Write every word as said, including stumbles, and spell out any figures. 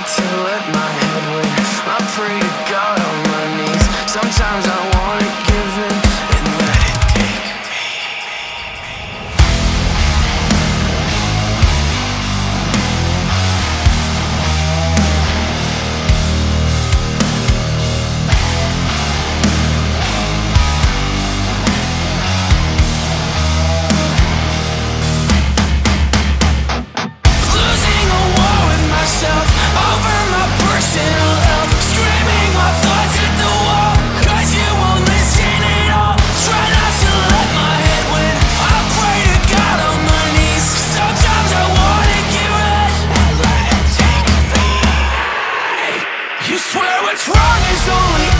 to let my head win. I pray to God on my knees. Sometimes I wanna give in and let it take me. Losing a war with myself over my personal health. Screaming my thoughts at the wall, cause you won't listen at all. Try not to let my head win. I pray to God on my knees. Sometimes I wanna give in and let it take me. You swear what's wrong is only